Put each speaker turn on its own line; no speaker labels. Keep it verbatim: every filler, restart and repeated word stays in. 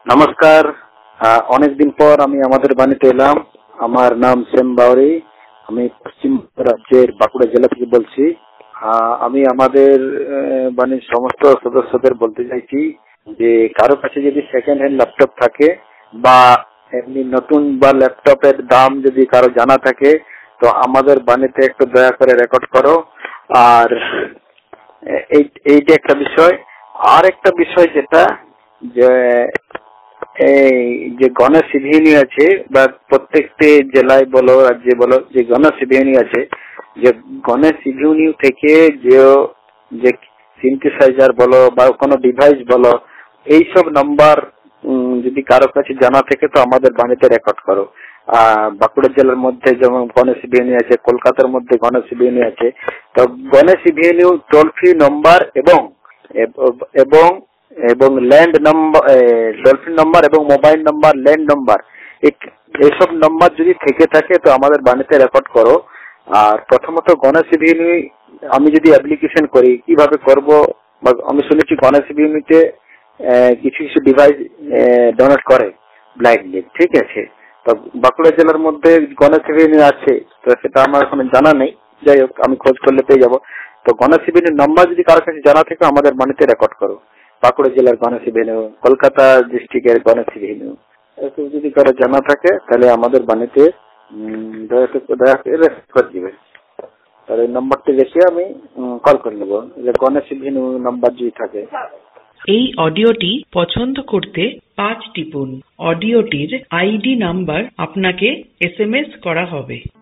নমস্কার। আহ, অনেকদিন পর আমি আমাদের বাণীতে এলাম। আমার নাম শ্যাম বাউরি। আমি পশ্চিম রাজ্যের বাঁকুড়া জেলা থেকে বলছি। আহ, আমি আমাদের আহ, বাণীর সমস্ত সদস্যদের বলতে চাইছি যে কারো কাছে যদি সেকেন্ড হ্যান্ড ল্যাপটপ থাকে বা এমনি নতুন বা ল্যাপটপের দাম যদি কারো জানা থাকে তো আমাদের বাণীতে একটু দয়া করে রেকর্ড করো। আর এই এইটা একটা বিষয়। আর একটা বিষয় যেটা যে এই যে গণেশ ইভিনিং আছে বা প্রত্যেকটি জেলায় বলো রাজ্যে বলো যে গণেশ ইভিনিং আছে, যে গণেশ ইভিনিং থেকে যে যে সিনথেসাইজার বলো বা কোনো ডিভাইস বলো এইসব নাম্বার যদি কারো কাছে জানা থাকে তো আমাদের বাণীতে রেকর্ড করো। আহ বাঁকুড়া জেলার মধ্যে যেমন গণেশ ইভিনিং আছে, কলকাতার মধ্যে গণেশ ইভিনিং আছে। তো Ganesh evening toll free number এবং এবং এবং ল্যান্ড নাম্বার, ডলফিন নাম্বার এবং মোবাইল নাম্বার, ল্যান্ড নাম্বার, এইসব নাম্বার যদি থেকে থাকে তো আমাদের বাণীতে রেকর্ড করো। আর প্রথমত গণেশ ইভিনিং আমি যদি অ্যাপ্লিকেশন করি কিভাবে করব, আমি শুনেছি গণেশ ইভিনিংতে কিছু কিছু ডিভাইস ডোনেট করে ব্লাইন্ডলি, ঠিক আছে। তো বাঁকুড়া জেলার মধ্যে গণেশ ইভিনিং আছে তো সেটা আমার এখন জানা নেই, যাই হোক আমি খোঁজ করলে পেয়ে যাবো। তো গণেশ ইভিনিং নাম্বার যদি কারোর কাছে জানা থাকে আমাদের বাণীতে রেকর্ড করো। বাঁকুড়া জেলার গণেশ ইভিনিং, কলকাতা ডিস্ট্রিক্টের গণেশ ইভিনিং এসব যদি কারো জানা থাকে তাহলে আমাদের বাণীতে দয়া করে রেকর্ড করে দিবে। তাহলে এই নম্বরটি রেখে আমি কল করে নেবো যে গণেশ ইভিনিং নাম্বার যদি থাকে।
এই অডিওটি পছন্দ করতে পাঁচ টিপুন। অডিওটির আইডি নাম্বার আপনাকে এস এম এস করা হবে।